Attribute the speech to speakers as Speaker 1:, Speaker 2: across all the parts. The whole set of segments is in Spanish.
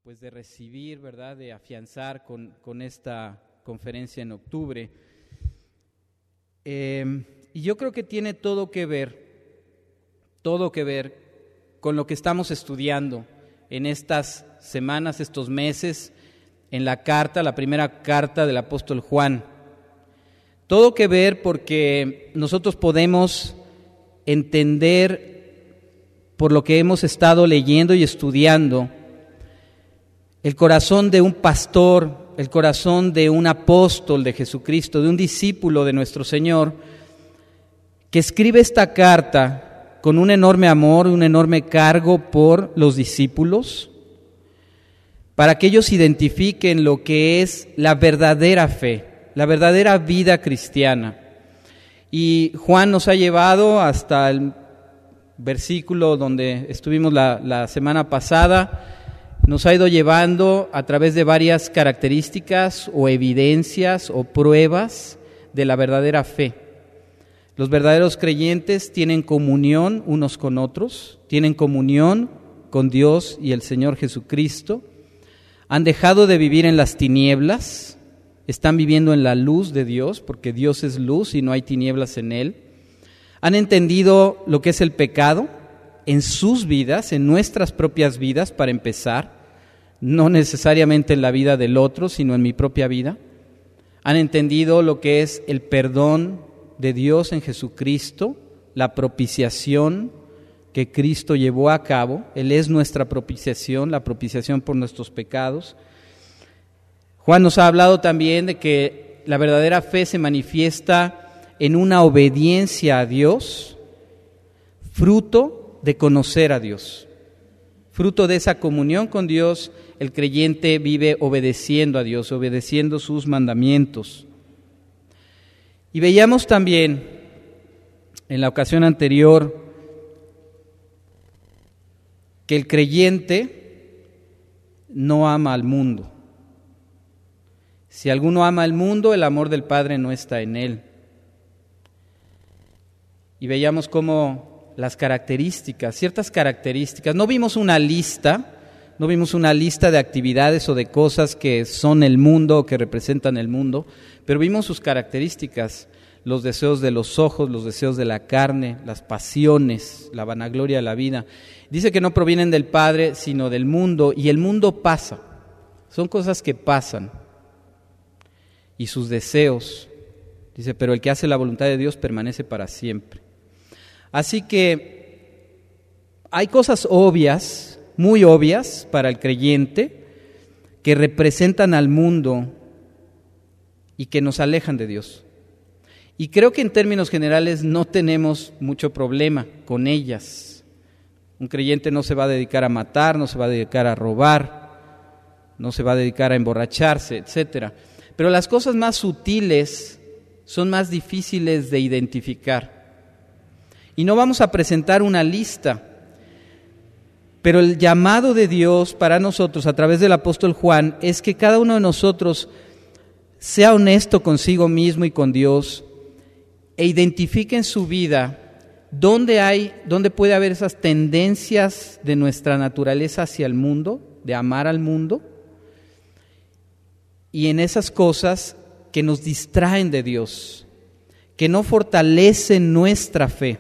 Speaker 1: pues de recibir, ¿verdad?, de afianzar con esta conferencia en octubre. Y yo creo que tiene todo que ver con lo que estamos estudiando en estas semanas, estos meses, en la primera carta del apóstol Juan. Todo que ver porque nosotros podemos entender, por lo que hemos estado leyendo y estudiando, el corazón de un pastor, el corazón de un apóstol de Jesucristo, de un discípulo de nuestro Señor, que escribe esta carta con un enorme amor, un enorme cargo por los discípulos, para que ellos identifiquen lo que es la verdadera fe, la verdadera vida cristiana. Y Juan nos ha llevado hasta el versículo donde estuvimos la semana pasada. Nos ha ido llevando a través de varias características o evidencias o pruebas de la verdadera fe. Los verdaderos creyentes tienen comunión unos con otros, tienen comunión con Dios y el Señor Jesucristo, han dejado de vivir en las tinieblas, están viviendo en la luz de Dios, porque Dios es luz y no hay tinieblas en Él, han entendido lo que es el pecado en sus vidas, en nuestras propias vidas, para empezar, no necesariamente en la vida del otro, sino en mi propia vida. Han entendido lo que es el perdón de Dios en Jesucristo, la propiciación que Cristo llevó a cabo. Él es nuestra propiciación, la propiciación por nuestros pecados. Juan nos ha hablado también de que la verdadera fe se manifiesta en una obediencia a Dios, fruto de conocer a Dios. Fruto de esa comunión con Dios, el creyente vive obedeciendo a Dios, obedeciendo sus mandamientos. Y veíamos también en la ocasión anterior que el creyente no ama al mundo. Si alguno ama al mundo, el amor del Padre no está en él. Y veíamos cómo las características, ciertas características, no vimos una lista de actividades o de cosas que son el mundo o que representan el mundo, pero vimos sus características, los deseos de los ojos, los deseos de la carne, las pasiones, la vanagloria de la vida. Dice que no provienen del Padre, sino del mundo, y el mundo pasa, son cosas que pasan, y sus deseos, dice, pero el que hace la voluntad de Dios permanece para siempre. Así que hay cosas obvias, muy obvias para el creyente, que representan al mundo y que nos alejan de Dios. Y creo que en términos generales no tenemos mucho problema con ellas. Un creyente no se va a dedicar a matar, no se va a dedicar a robar, no se va a dedicar a emborracharse, etc. Pero las cosas más sutiles son más difíciles de identificar. Y no vamos a presentar una lista, pero el llamado de Dios para nosotros a través del apóstol Juan es que cada uno de nosotros sea honesto consigo mismo y con Dios e identifique en su vida dónde puede haber esas tendencias de nuestra naturaleza hacia el mundo, de amar al mundo, y en esas cosas que nos distraen de Dios, que no fortalecen nuestra fe,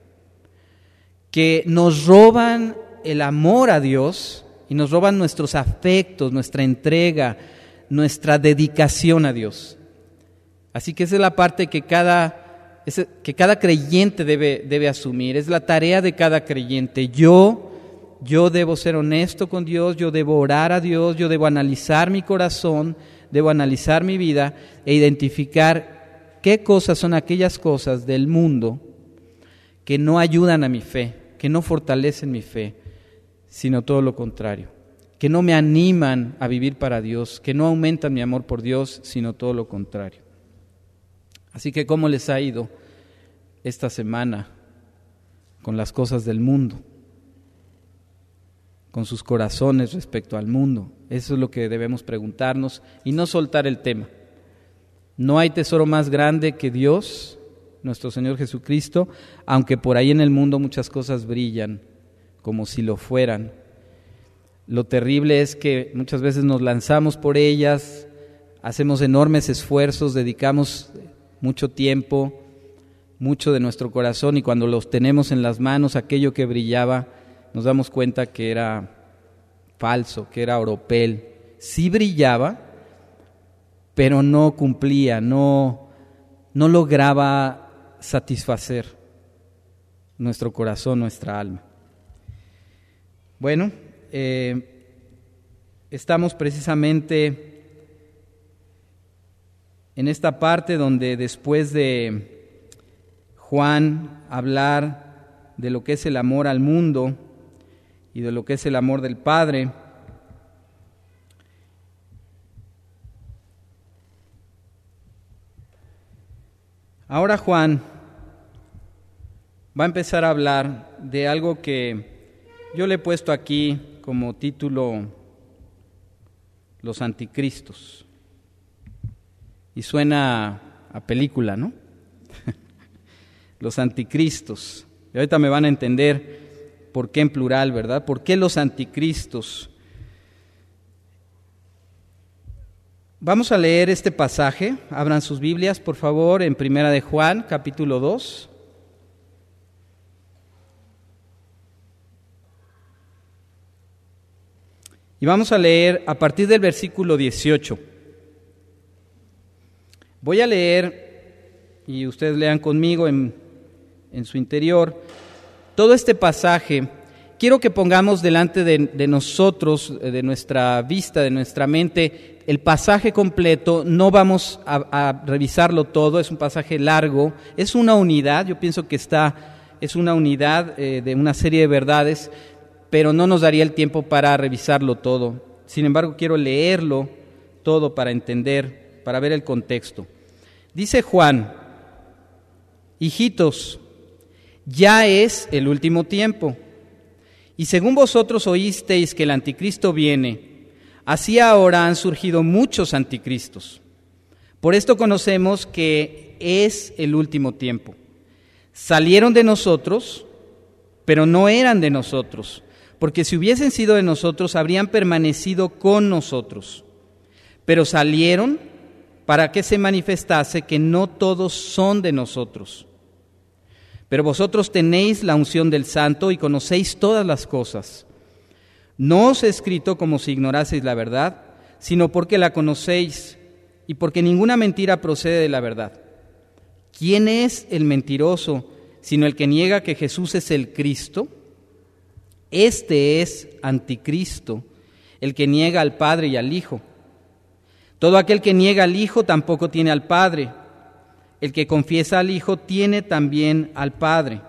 Speaker 1: que nos roban el amor a Dios y nos roban nuestros afectos, nuestra entrega, nuestra dedicación a Dios. Así que esa es la parte que cada creyente debe asumir, es la tarea de cada creyente. Yo debo ser honesto con Dios, yo debo orar a Dios, yo debo analizar mi corazón, debo analizar mi vida e identificar qué cosas son aquellas cosas del mundo que no ayudan a mi fe, que no fortalecen mi fe, sino todo lo contrario, que no me animan a vivir para Dios, que no aumentan mi amor por Dios, sino todo lo contrario. Así que, ¿cómo les ha ido esta semana con las cosas del mundo? Con sus corazones respecto al mundo. Eso es lo que debemos preguntarnos y no soltar el tema. No hay tesoro más grande que Dios, nuestro Señor Jesucristo, aunque por ahí en el mundo muchas cosas brillan como si lo fueran. Lo terrible es que muchas veces nos lanzamos por ellas, hacemos enormes esfuerzos, dedicamos mucho tiempo, mucho de nuestro corazón, y cuando los tenemos en las manos, aquello que brillaba, nos damos cuenta que era falso, que era oropel. Sí brillaba, pero no cumplía, no lograba satisfacer nuestro corazón, nuestra alma. Bueno, estamos precisamente en esta parte donde, después de Juan hablar de lo que es el amor al mundo y de lo que es el amor del Padre, ahora Juan va a empezar a hablar de algo que yo le he puesto aquí como título: los anticristos. Y suena a película, ¿no? Los anticristos. Y ahorita me van a entender por qué en plural, ¿verdad? ¿Por qué los anticristos? Vamos a leer este pasaje. Abran sus Biblias, por favor, en Primera de Juan, capítulo 2. Y vamos a leer a partir del versículo 18. Voy a leer, y ustedes lean conmigo en su interior, todo este pasaje. Quiero que pongamos delante de nosotros, de nuestra vista, de nuestra mente, el pasaje completo. No vamos a revisarlo todo, es un pasaje largo, es una unidad. Yo pienso que es una unidad de una serie de verdades, pero no nos daría el tiempo para revisarlo todo. Sin embargo, quiero leerlo todo para entender, para ver el contexto. Dice Juan: hijitos, ya es el último tiempo. Y según vosotros oísteis que el anticristo viene, así ahora han surgido muchos anticristos. Por esto conocemos que es el último tiempo. Salieron de nosotros, pero no eran de nosotros, porque si hubiesen sido de nosotros, habrían permanecido con nosotros. Pero salieron para que se manifestase que no todos son de nosotros. Pero vosotros tenéis la unción del Santo y conocéis todas las cosas. No os he escrito como si ignoraseis la verdad, sino porque la conocéis y porque ninguna mentira procede de la verdad. ¿Quién es el mentiroso sino el que niega que Jesús es el Cristo? Este es anticristo, el que niega al Padre y al Hijo. Todo aquel que niega al Hijo tampoco tiene al Padre. El que confiesa al Hijo tiene también al Padre.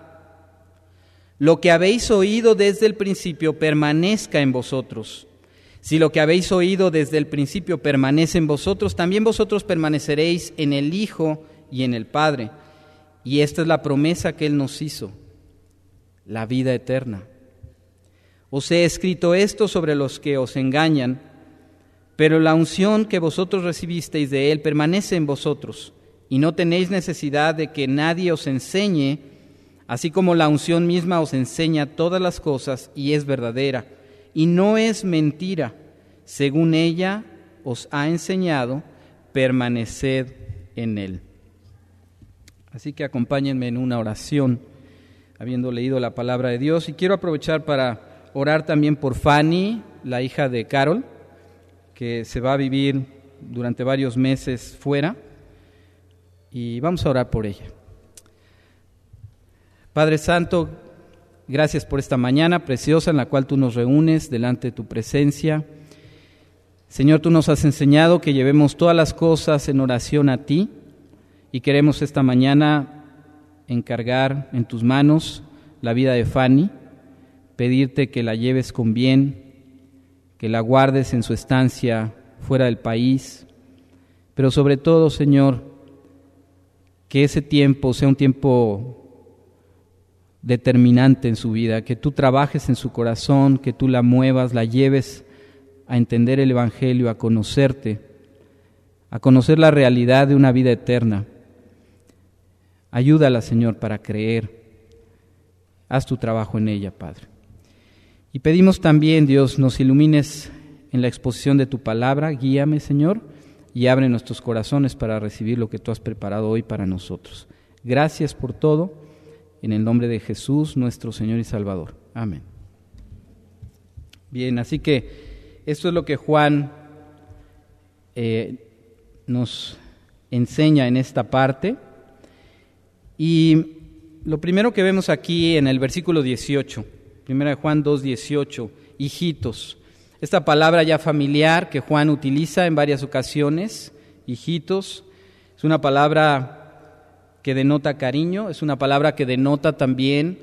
Speaker 1: Lo que habéis oído desde el principio permanezca en vosotros. Si lo que habéis oído desde el principio permanece en vosotros, también vosotros permaneceréis en el Hijo y en el Padre. Y esta es la promesa que Él nos hizo, la vida eterna. Os he escrito esto sobre los que os engañan, pero la unción que vosotros recibisteis de Él permanece en vosotros, y no tenéis necesidad de que nadie os enseñe, así como la unción misma os enseña todas las cosas y es verdadera, y no es mentira. Según ella os ha enseñado, permaneced en Él. Así que acompáñenme en una oración, habiendo leído la palabra de Dios, y quiero aprovechar para orar también por Fanny, la hija de Carol, que se va a vivir durante varios meses fuera, y vamos a orar por ella. Padre Santo, gracias por esta mañana preciosa en la cual tú nos reúnes delante de tu presencia. Señor, tú nos has enseñado que llevemos todas las cosas en oración a ti, y queremos esta mañana encargar en tus manos la vida de Fanny, pedirte que la lleves con bien, que la guardes en su estancia fuera del país, pero sobre todo, Señor, que ese tiempo sea un tiempo determinante en su vida, que tú trabajes en su corazón, que tú la muevas, la lleves a entender el Evangelio, a conocerte, a conocer la realidad de una vida eterna. Ayúdala, Señor, para creer. Haz tu trabajo en ella, Padre. Y pedimos también, Dios, nos ilumines en la exposición de tu palabra, guíame, Señor, y abre nuestros corazones para recibir lo que tú has preparado hoy para nosotros. Gracias por todo, en el nombre de Jesús, nuestro Señor y Salvador. Amén. Bien, así que esto es lo que Juan nos enseña en esta parte. Y lo primero que vemos aquí en el versículo 18, 1 Juan 2:18, hijitos. Esta palabra ya familiar que Juan utiliza en varias ocasiones, hijitos, es una palabra que denota cariño, es una palabra que denota también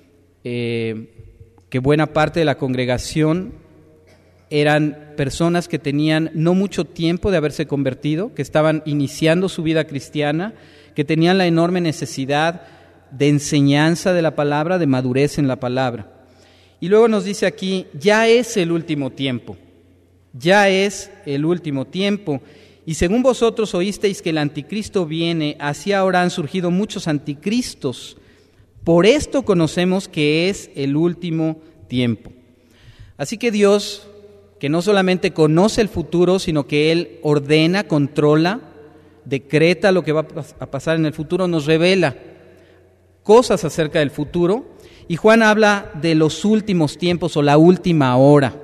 Speaker 1: que buena parte de la congregación eran personas que tenían no mucho tiempo de haberse convertido, que estaban iniciando su vida cristiana, que tenían la enorme necesidad de enseñanza de la palabra, de madurez en la palabra. Y luego nos dice aquí, ya es el último tiempo, ya es el último tiempo. Y según vosotros oísteis que el anticristo viene, así ahora han surgido muchos anticristos. Por esto conocemos que es el último tiempo. Así que Dios, que no solamente conoce el futuro, sino que Él ordena, controla, decreta lo que va a pasar en el futuro, nos revela cosas acerca del futuro. Y Juan habla de los últimos tiempos o la última hora.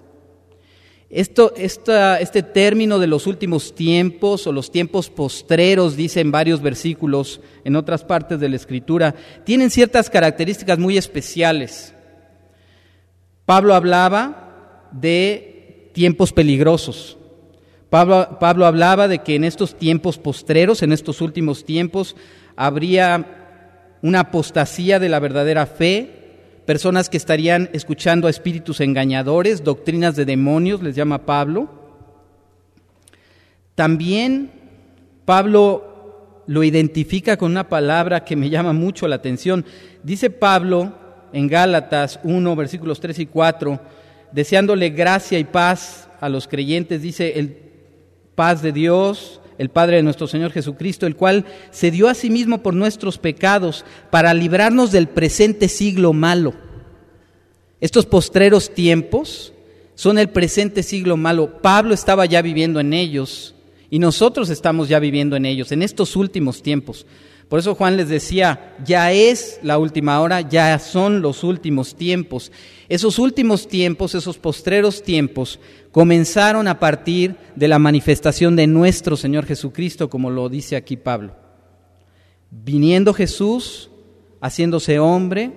Speaker 1: Este término de los últimos tiempos o los tiempos postreros, dice en varios versículos en otras partes de la Escritura, tienen ciertas características muy especiales. Pablo hablaba de tiempos peligrosos. Pablo hablaba de que en estos tiempos postreros, en estos últimos tiempos, habría una apostasía de la verdadera fe, personas que estarían escuchando a espíritus engañadores, doctrinas de demonios, les llama Pablo. También Pablo lo identifica con una palabra que me llama mucho la atención. Dice Pablo en Gálatas 1, versículos 3 y 4, deseándole gracia y paz a los creyentes, dice el paz de Dios, el Padre de nuestro Señor Jesucristo, el cual se dio a sí mismo por nuestros pecados para librarnos del presente siglo malo. Estos postreros tiempos son el presente siglo malo. Pablo estaba ya viviendo en ellos y nosotros estamos ya viviendo en ellos, en estos últimos tiempos. Por eso Juan les decía, ya es la última hora, ya son los últimos tiempos. Esos últimos tiempos, esos postreros tiempos, comenzaron a partir de la manifestación de nuestro Señor Jesucristo, como lo dice aquí Pablo. Viniendo Jesús, haciéndose hombre,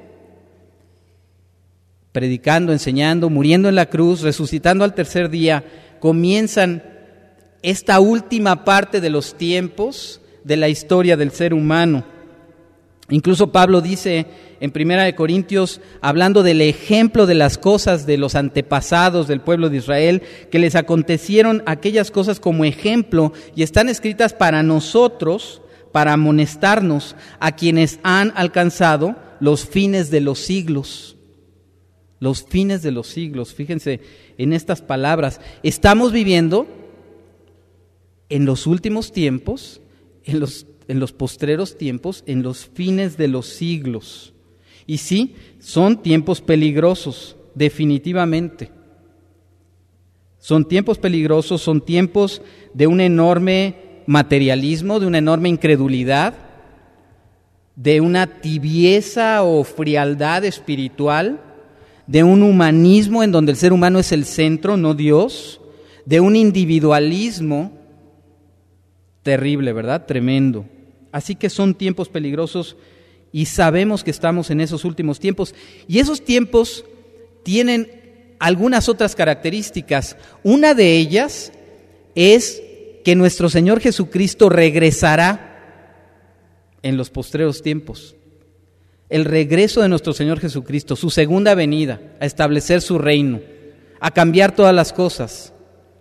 Speaker 1: predicando, enseñando, muriendo en la cruz, resucitando al tercer día, comienzan esta última parte de los tiempos de la historia del ser humano. Incluso Pablo dice en 1 Corintios, hablando del ejemplo de las cosas de los antepasados del pueblo de Israel, que les acontecieron aquellas cosas como ejemplo y están escritas para nosotros, para amonestarnos a quienes han alcanzado los fines de los siglos. Los fines de los siglos, fíjense en estas palabras. Estamos viviendo en los últimos tiempos, en los postreros tiempos, en los fines de los siglos. Y sí, son tiempos peligrosos, definitivamente. Son tiempos peligrosos, son tiempos de un enorme materialismo, de una enorme incredulidad, de una tibieza o frialdad espiritual, de un humanismo en donde el ser humano es el centro, no Dios, de un individualismo terrible, ¿verdad? Tremendo. Así que son tiempos peligrosos y sabemos que estamos en esos últimos tiempos. Y esos tiempos tienen algunas otras características. Una de ellas es que nuestro Señor Jesucristo regresará en los postreros tiempos. El regreso de nuestro Señor Jesucristo, su segunda venida, a establecer su reino, a cambiar todas las cosas.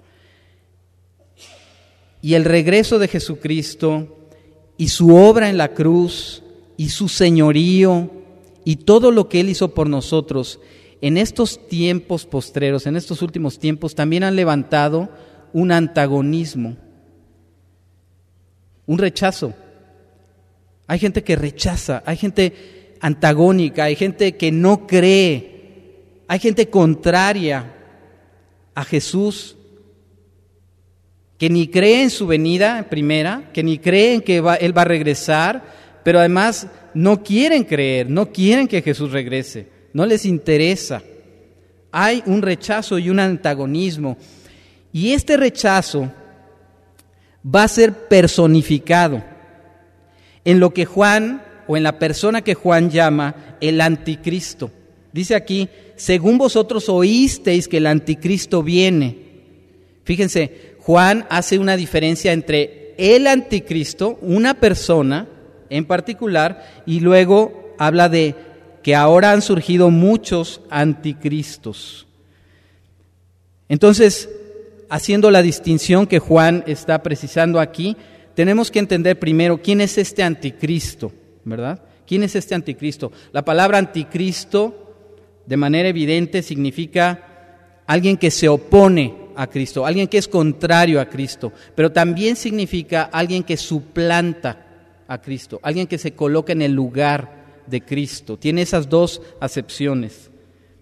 Speaker 1: Y el regreso de Jesucristo y su obra en la cruz y su señorío y todo lo que Él hizo por nosotros en estos tiempos postreros, en estos últimos tiempos, también han levantado un antagonismo, un rechazo. Hay gente que rechaza, hay gente antagónica, hay gente que no cree Hay gente contraria a Jesús que ni cree en su venida primera, que ni cree en que Él va a regresar, pero además no quieren creer, no quieren que Jesús regrese, no les interesa. Hay un rechazo y un antagonismo, y este rechazo va a ser personificado en lo que Juan, o en la persona que Juan llama el anticristo. Dice aquí, según vosotros oísteis que el anticristo viene. Fíjense, Juan hace una diferencia entre el anticristo, una persona en particular, y luego habla de que ahora han surgido muchos anticristos. Entonces, haciendo la distinción que Juan está precisando aquí, tenemos que entender primero quién es este anticristo, ¿verdad? ¿Quién es este anticristo? La palabra anticristo, de manera evidente, significa alguien que se opone a Cristo, alguien que es contrario a Cristo, pero también significa alguien que suplanta a Cristo, alguien que se coloca en el lugar de Cristo. Tiene esas dos acepciones.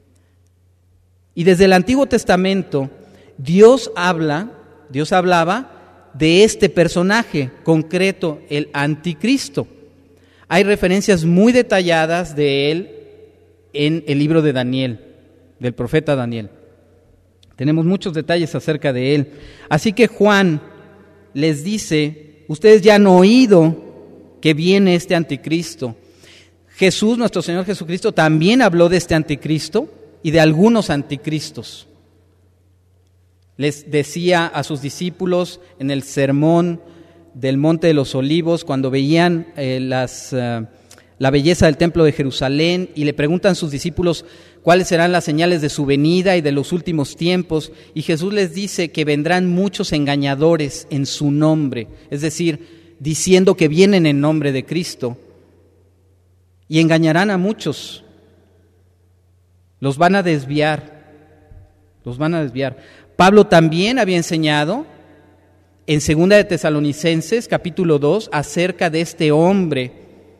Speaker 1: Y desde el Antiguo Testamento, Dios hablaba de este personaje concreto, el anticristo. Hay referencias muy detalladas de él en el libro de Daniel, del profeta Daniel. Tenemos muchos detalles acerca de él. Así que Juan les dice, ustedes ya han oído que viene este anticristo. Jesús, nuestro Señor Jesucristo, también habló de este anticristo y de algunos anticristos. Les decía a sus discípulos en el sermón del Monte de los Olivos, cuando veían la belleza del templo de Jerusalén, y le preguntan a sus discípulos cuáles serán las señales de su venida y de los últimos tiempos, y Jesús les dice que vendrán muchos engañadores en su nombre, es decir, diciendo que vienen en nombre de Cristo, y engañarán a muchos, los van a desviar. Pablo también había enseñado en 2 de Tesalonicenses, capítulo 2, acerca de este hombre,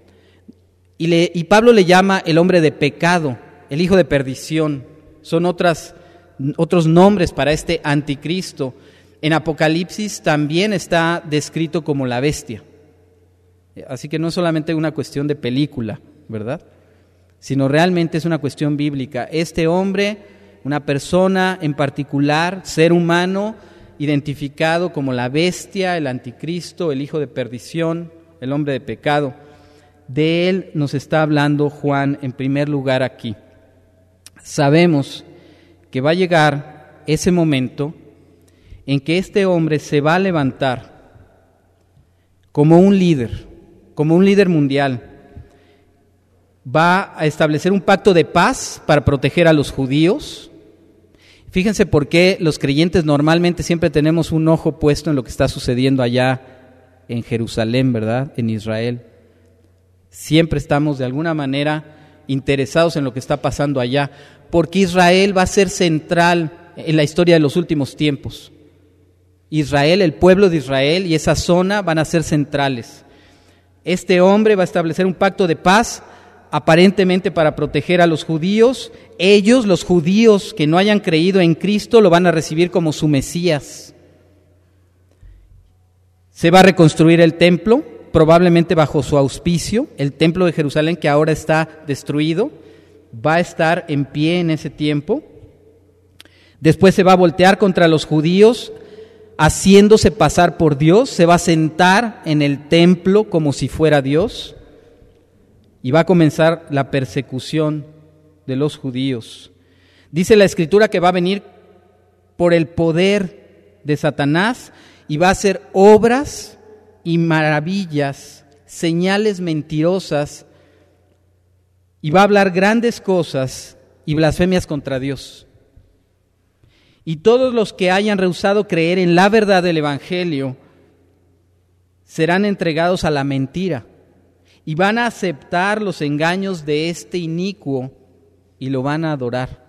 Speaker 1: y Pablo le llama el hombre de pecado, el hijo de perdición. Son otros nombres para este anticristo. En Apocalipsis también está descrito como la bestia. Así que no es solamente una cuestión de película, ¿verdad? Sino realmente es una cuestión bíblica. Este hombre, una persona en particular, ser humano, identificado como la bestia, el anticristo, el hijo de perdición, el hombre de pecado. De él nos está hablando Juan en primer lugar aquí. Sabemos que va a llegar ese momento en que este hombre se va a levantar como un líder mundial. Va a establecer un pacto de paz para proteger a los judíos. Fíjense por qué los creyentes normalmente siempre tenemos un ojo puesto en lo que está sucediendo allá en Jerusalén, ¿verdad? En Israel. Siempre estamos de alguna manera interesados en lo que está pasando allá, porque Israel va a ser central en la historia de los últimos tiempos. Israel, el pueblo de Israel y esa zona van a ser centrales. Este hombre va a establecer un pacto de paz, aparentemente para proteger a los judíos. Ellos, los judíos que no hayan creído en Cristo, lo van a recibir como su Mesías. Se va a reconstruir el templo, probablemente bajo su auspicio. El templo de Jerusalén, que ahora está destruido, va a estar en pie en ese tiempo. Después se va a voltear contra los judíos, haciéndose pasar por Dios. Se va a sentar en el templo como si fuera Dios. Y va a comenzar la persecución de los judíos. Dice la Escritura que va a venir por el poder de Satanás y va a hacer obras y maravillas, señales mentirosas, y va a hablar grandes cosas y blasfemias contra Dios. Y todos los que hayan rehusado creer en la verdad del Evangelio serán entregados a la mentira y van a aceptar los engaños de este inicuo y lo van a adorar.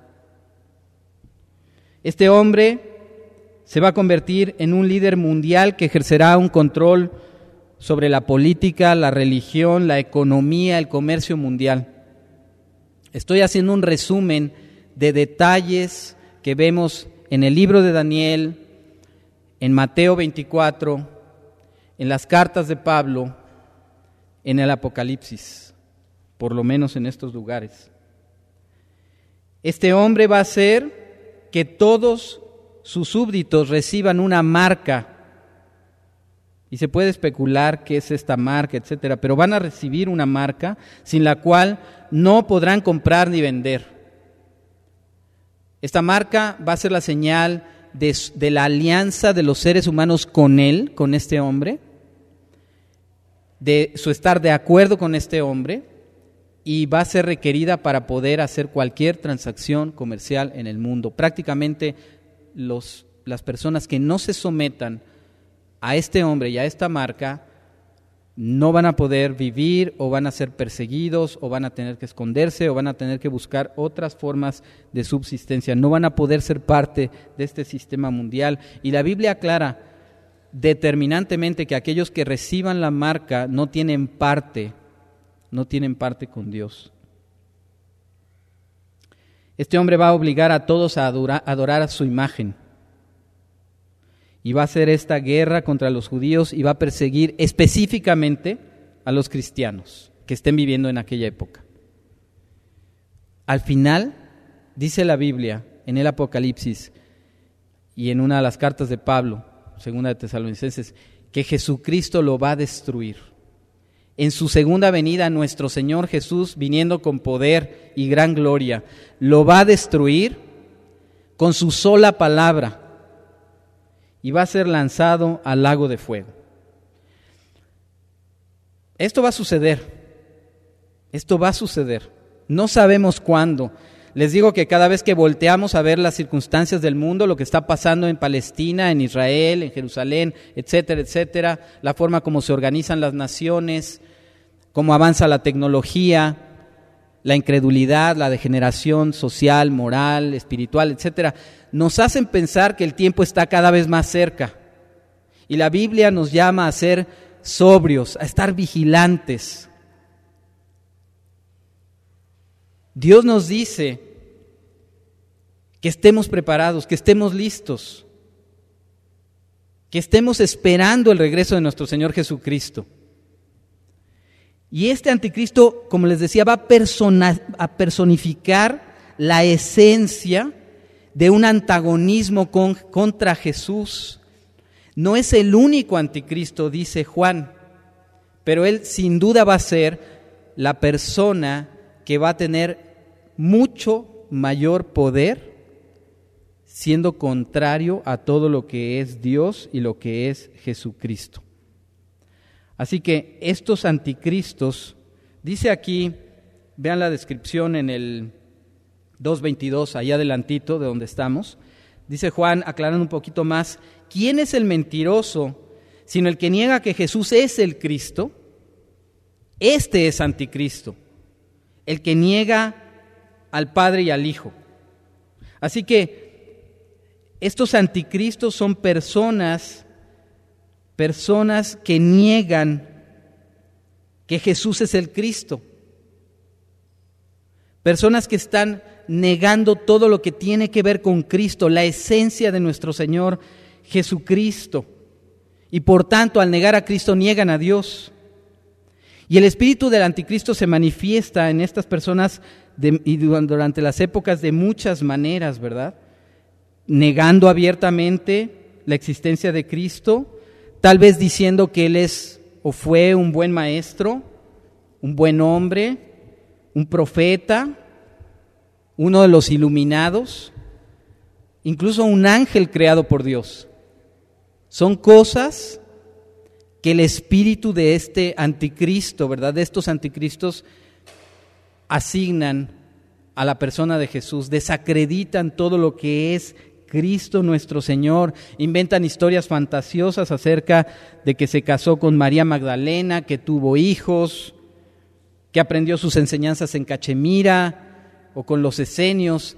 Speaker 1: Este hombre se va a convertir en un líder mundial que ejercerá un control sobre la política, la religión, la economía, el comercio mundial. Estoy haciendo un resumen de detalles que vemos en el libro de Daniel, en Mateo 24, en las cartas de Pablo, en el Apocalipsis, por lo menos en estos lugares. Este hombre va a hacer que todos sus súbditos reciban una marca, y se puede especular qué es esta marca, etcétera, pero van a recibir una marca sin la cual no podrán comprar ni vender. Esta marca va a ser la señal de la alianza de los seres humanos con él, con este hombre, de su estar de acuerdo con este hombre, y va a ser requerida para poder hacer cualquier transacción comercial en el mundo. Prácticamente las personas que no se sometan a este hombre y a esta marca no van a poder vivir, o van a ser perseguidos, o van a tener que esconderse, o van a tener que buscar otras formas de subsistencia. No van a poder ser parte de este sistema mundial. Y la Biblia aclara determinantemente que aquellos que reciban la marca no tienen parte con Dios. Este hombre va a obligar a todos a adorar a su imagen. Y va a hacer esta guerra contra los judíos y va a perseguir específicamente a los cristianos que estén viviendo en aquella época. Al final, dice la Biblia en el Apocalipsis y en una de las cartas de Pablo, segunda de Tesalonicenses, que Jesucristo lo va a destruir. En su segunda venida, nuestro Señor Jesús, viniendo con poder y gran gloria, lo va a destruir con su sola palabra, y va a ser lanzado al lago de fuego. Esto va a suceder. No sabemos cuándo. Les digo que cada vez que volteamos a ver las circunstancias del mundo, lo que está pasando en Palestina, en Israel, en Jerusalén, etcétera, etcétera, la forma como se organizan las naciones, cómo avanza la tecnología, la incredulidad, la degeneración social, moral, espiritual, etcétera, nos hacen pensar que el tiempo está cada vez más cerca. Y la Biblia nos llama a ser sobrios, a estar vigilantes. Dios nos dice que estemos preparados, que estemos listos, que estemos esperando el regreso de nuestro Señor Jesucristo. Y este anticristo, como les decía, va a personificar la esencia de un antagonismo contra Jesús. No es el único anticristo, dice Juan, pero él sin duda va a ser la persona que va a tener mucho mayor poder, siendo contrario a todo lo que es Dios y lo que es Jesucristo. Así que estos anticristos, dice aquí, vean la descripción en el 2:22, allá adelantito de donde estamos, dice Juan, aclarando un poquito más, ¿quién es el mentiroso sino el que niega que Jesús es el Cristo? Este es anticristo, el que niega al Padre y al Hijo. Así que estos anticristos son personas que niegan que Jesús es el Cristo. Personas que están negando todo lo que tiene que ver con Cristo, la esencia de nuestro Señor Jesucristo. Y por tanto, al negar a Cristo, niegan a Dios. Y el espíritu del anticristo se manifiesta en estas personas y durante las épocas de muchas maneras, ¿verdad? Negando abiertamente la existencia de Cristo, tal vez diciendo que Él es o fue un buen maestro, un buen hombre, un profeta, uno de los iluminados, incluso un ángel creado por Dios. Son cosas que el espíritu de este anticristo, ¿verdad?, de estos anticristos, asignan a la persona de Jesús, desacreditan todo lo que es Cristo nuestro Señor, inventan historias fantasiosas acerca de que se casó con María Magdalena, que tuvo hijos, que aprendió sus enseñanzas en Cachemira o con los esenios,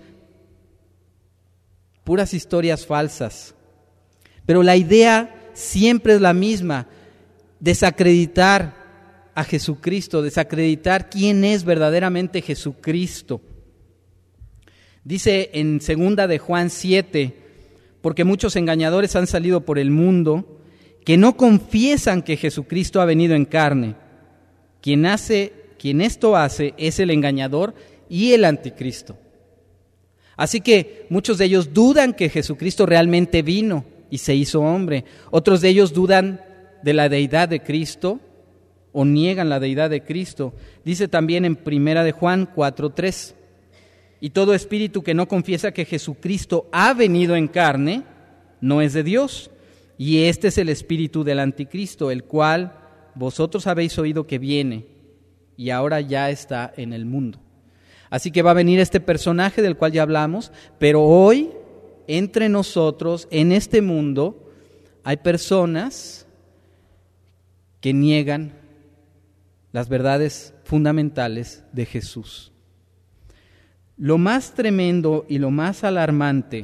Speaker 1: puras historias falsas. Pero la idea siempre es la misma: desacreditar a Jesucristo, desacreditar quién es verdaderamente Jesucristo. Dice en 2 de Juan 7, porque muchos engañadores han salido por el mundo que no confiesan que Jesucristo ha venido en carne. Quien esto hace es el engañador y el anticristo. Así que muchos de ellos dudan que Jesucristo realmente vino y se hizo hombre. Otros de ellos dudan de la deidad de Cristo o niegan la deidad de Cristo. Dice también en 1 de Juan 4:3, y todo espíritu que no confiesa que Jesucristo ha venido en carne no es de Dios, y este es el espíritu del anticristo, el cual vosotros habéis oído que viene y ahora ya está en el mundo. Así que va a venir este personaje del cual ya hablamos, pero hoy entre nosotros, en este mundo, hay personas que niegan las verdades fundamentales de Jesús. Lo más tremendo y lo más alarmante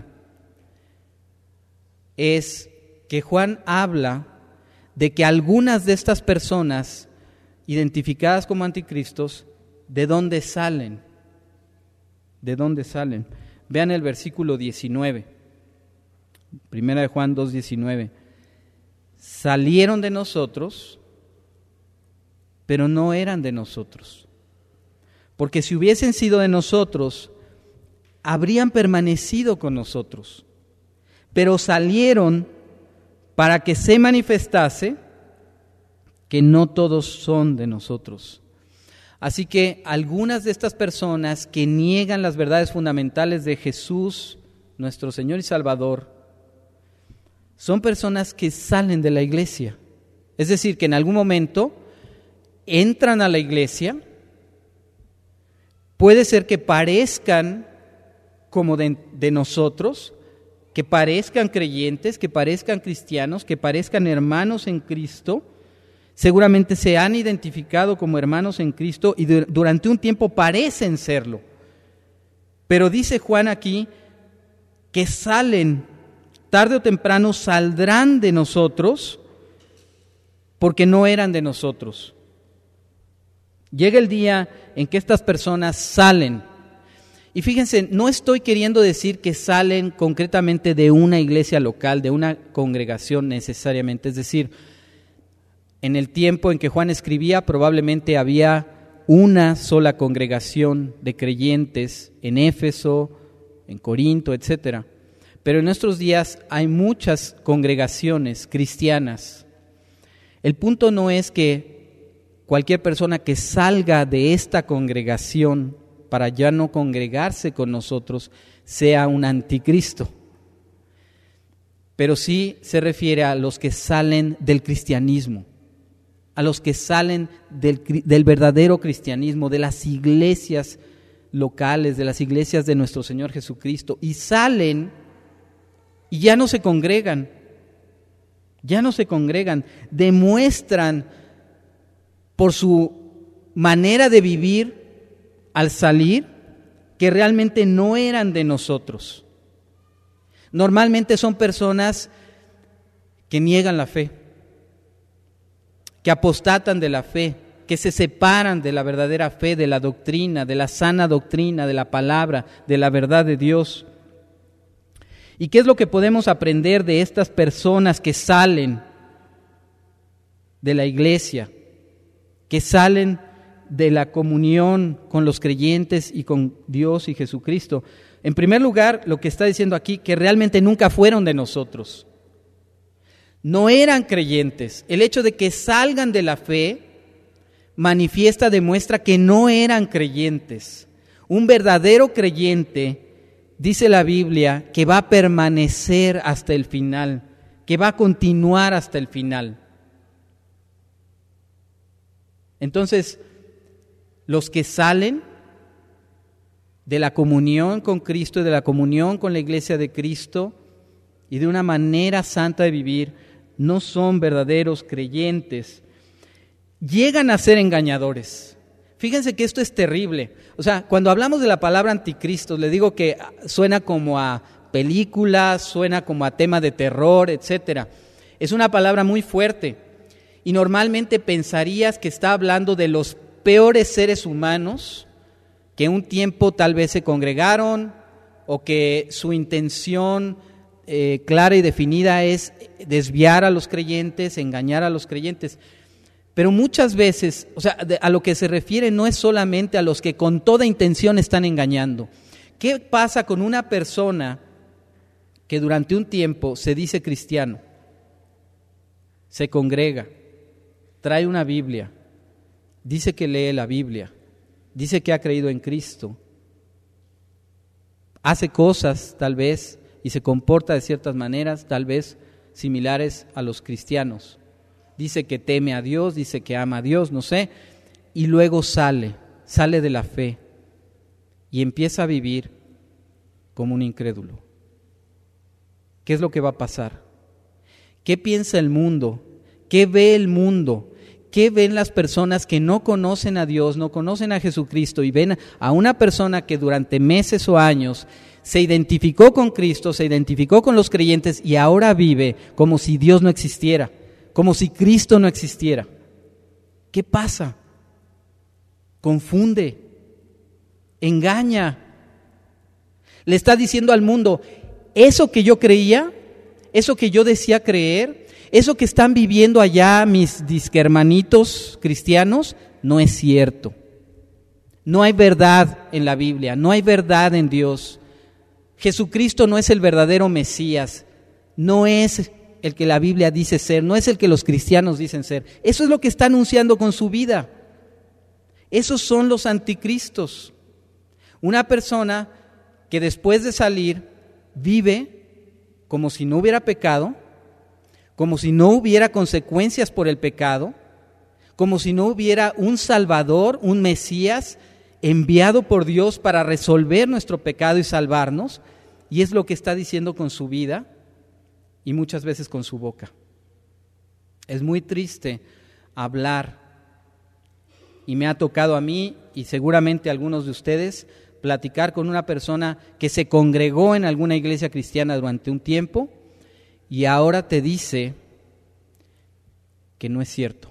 Speaker 1: es que Juan habla de que algunas de estas personas identificadas como anticristos, ¿de dónde salen? ¿De dónde salen? Vean el versículo 19, 1 de Juan 2:19. Salieron de nosotros, pero no eran de nosotros. Porque si hubiesen sido de nosotros, habrían permanecido con nosotros. Pero salieron para que se manifestase que no todos son de nosotros. Así que algunas de estas personas que niegan las verdades fundamentales de Jesús, nuestro Señor y Salvador, son personas que salen de la iglesia. Es decir, que en algún momento entran a la iglesia, puede ser que parezcan como de nosotros, que parezcan creyentes, que parezcan cristianos, que parezcan hermanos en Cristo. Seguramente se han identificado como hermanos en Cristo y durante un tiempo parecen serlo. Pero dice Juan aquí que salen, tarde o temprano saldrán de nosotros porque no eran de nosotros. Llega el día en que estas personas salen. Y fíjense, no estoy queriendo decir que salen concretamente de una iglesia local, de una congregación necesariamente. Es decir, en el tiempo en que Juan escribía probablemente había una sola congregación de creyentes en Éfeso, en Corinto, etc. Pero en nuestros días hay muchas congregaciones cristianas. El punto no es que cualquier persona que salga de esta congregación para ya no congregarse con nosotros sea un anticristo. Pero sí se refiere a los que salen del cristianismo, a los que salen del verdadero cristianismo, de las iglesias locales, de las iglesias de nuestro Señor Jesucristo, y salen y ya no se congregan, demuestran por su manera de vivir al salir que realmente no eran de nosotros. Normalmente son personas que niegan la fe, que apostatan de la fe, que se separan de la verdadera fe, de la doctrina, de la sana doctrina, de la palabra, de la verdad de Dios. ¿Y qué es lo que podemos aprender de estas personas que salen de la iglesia, que salen de la comunión con los creyentes y con Dios y Jesucristo? En primer lugar, lo que está diciendo aquí, que realmente nunca fueron de nosotros. No eran creyentes. El hecho de que salgan de la fe demuestra que no eran creyentes. Un verdadero creyente, dice la Biblia, que va a permanecer hasta el final, que va a continuar hasta el final. Entonces, los que salen de la comunión con Cristo y de la comunión con la iglesia de Cristo y de una manera santa de vivir, no son verdaderos creyentes. Llegan a ser engañadores. Fíjense que esto es terrible. O sea, cuando hablamos de la palabra anticristo, le digo que suena como a películas, suena como a tema de terror, etc. Es una palabra muy fuerte y normalmente pensarías que está hablando de los peores seres humanos que un tiempo tal vez se congregaron o que su intención clara y definida es desviar a los creyentes, engañar a los creyentes. Pero muchas veces, o sea, a lo que se refiere no es solamente a los que con toda intención están engañando. ¿Qué pasa con una persona que durante un tiempo se dice cristiano, se congrega, trae una Biblia, dice que lee la Biblia, dice que ha creído en Cristo, hace cosas tal vez y se comporta de ciertas maneras tal vez similares a los cristianos? Dice que teme a Dios, dice que ama a Dios, no sé, y luego sale de la fe y empieza a vivir como un incrédulo. ¿Qué es lo que va a pasar? ¿Qué piensa el mundo? ¿Qué ve el mundo? ¿Qué ven las personas que no conocen a Dios, no conocen a Jesucristo y ven a una persona que durante meses o años se identificó con Cristo, se identificó con los creyentes y ahora vive como si Dios no existiera, como si Cristo no existiera? ¿Qué pasa? Confunde, engaña. Le está diciendo al mundo, eso que yo creía, eso que yo decía creer, eso que están viviendo allá mis disquermanitos cristianos, no es cierto. No hay verdad en la Biblia, no hay verdad en Dios. Jesucristo no es el verdadero Mesías, no es el que la Biblia dice ser, no es el que los cristianos dicen ser. Eso es lo que está anunciando con su vida. Esos son los anticristos. Una persona que después de salir vive como si no hubiera pecado, como si no hubiera consecuencias por el pecado, como si no hubiera un Salvador, un Mesías enviado por Dios para resolver nuestro pecado y salvarnos, y es lo que está diciendo con su vida y muchas veces con su boca. Es muy triste hablar, y me ha tocado a mí y seguramente a algunos de ustedes platicar con una persona que se congregó en alguna iglesia cristiana durante un tiempo y ahora te dice que no es cierto,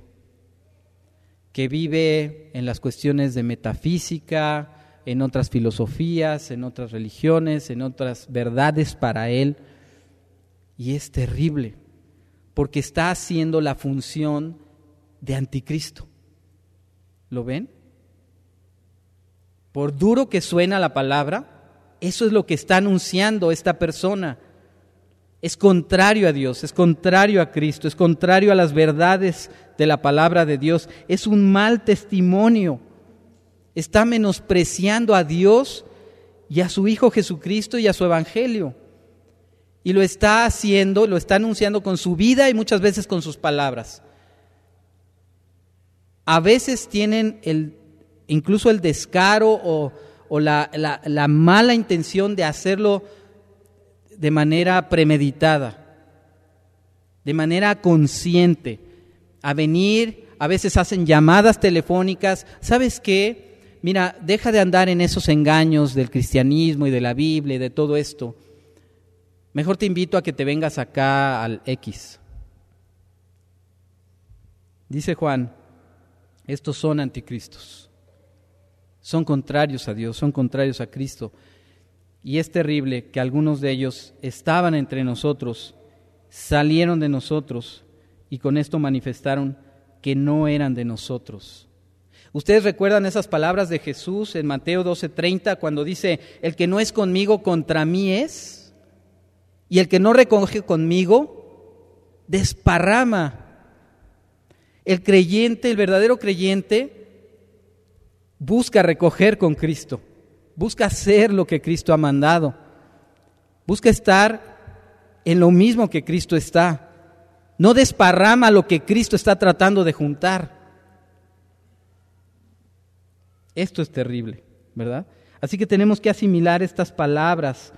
Speaker 1: que vive en las cuestiones de metafísica, en otras filosofías, en otras religiones, en otras verdades para él, y es terrible, porque está haciendo la función de anticristo. ¿Lo ven? Por duro que suena la palabra, eso es lo que está anunciando esta persona. Es contrario a Dios, es contrario a Cristo, es contrario a las verdades de la palabra de Dios. Es un mal testimonio. Está menospreciando a Dios y a su Hijo Jesucristo y a su Evangelio. Y lo está haciendo, lo está anunciando con su vida y muchas veces con sus palabras. A veces tienen incluso el descaro o la mala intención de hacerlo de manera premeditada, de manera consciente, a venir, a veces hacen llamadas telefónicas. ¿Sabes qué? Mira, deja de andar en esos engaños del cristianismo y de la Biblia y de todo esto. Mejor te invito a que te vengas acá al X. Dice Juan, estos son anticristos. Son contrarios a Dios, son contrarios a Cristo. Y es terrible que algunos de ellos estaban entre nosotros, salieron de nosotros y con esto manifestaron que no eran de nosotros. ¿Ustedes recuerdan esas palabras de Jesús en Mateo 12:30 cuando dice, el que no es conmigo contra mí es, y el que no recoge conmigo desparrama? El creyente, el verdadero creyente, busca recoger con Cristo, busca hacer lo que Cristo ha mandado, busca estar en lo mismo que Cristo está, no desparrama lo que Cristo está tratando de juntar. Esto es terrible, ¿verdad? Así que tenemos que asimilar estas palabras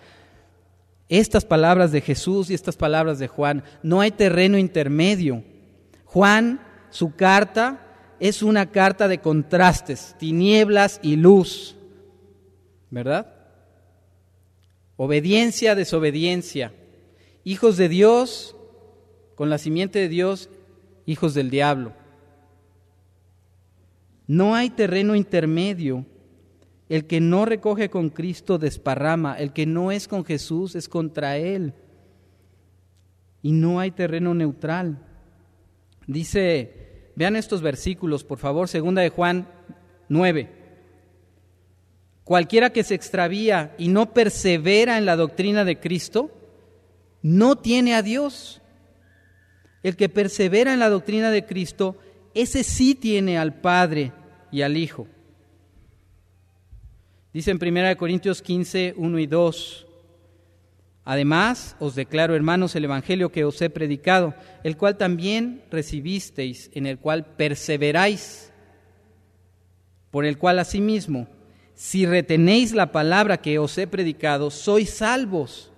Speaker 1: de Jesús y estas palabras de Juan. No hay terreno intermedio. Juan, su carta es una carta de contrastes, tinieblas y luz, ¿verdad? Obediencia, desobediencia, hijos de Dios con la simiente de Dios, hijos del diablo. No hay terreno intermedio El que no recoge con Cristo desparrama. El que no es con Jesús es contra Él. Y no hay terreno neutral. Dice, vean estos versículos, por favor, 2 de Juan 9. Cualquiera que se extravía y no persevera en la doctrina de Cristo, no tiene a Dios. El que persevera en la doctrina de Cristo, ese sí tiene al Padre y al Hijo. Dice en 1 Corintios 15, 1 y 2. Además, os declaro, hermanos, el evangelio que os he predicado, el cual también recibisteis, en el cual perseveráis, por el cual asimismo, si retenéis la palabra que os he predicado, sois salvos.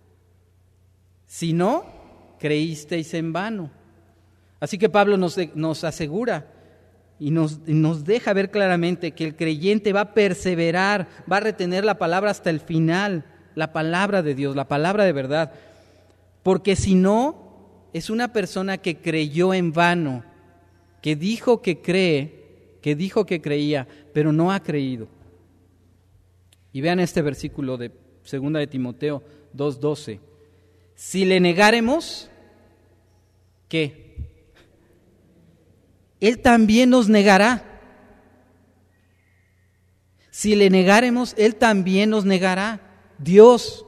Speaker 1: Si no, creísteis en vano. Así que Pablo nos asegura y nos deja ver claramente que el creyente va a perseverar, va a retener la palabra hasta el final, la palabra de Dios, la palabra de verdad. Porque si no, es una persona que creyó en vano, que dijo que cree, que dijo que creía, pero no ha creído. Y vean este versículo de 2 de Timoteo 2:12. Si le negáremos, ¿qué? Él también nos negará. Si le negáremos, Él también nos negará. Dios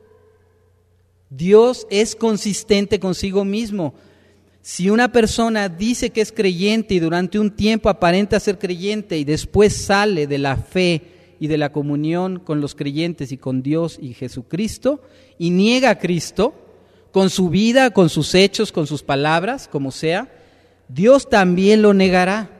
Speaker 1: es consistente consigo mismo. Si una persona dice que es creyente y durante un tiempo aparenta ser creyente y después sale de la fe y de la comunión con los creyentes y con Dios y Jesucristo, y niega a Cristo con su vida, con sus hechos, con sus palabras, como sea, Dios también lo negará.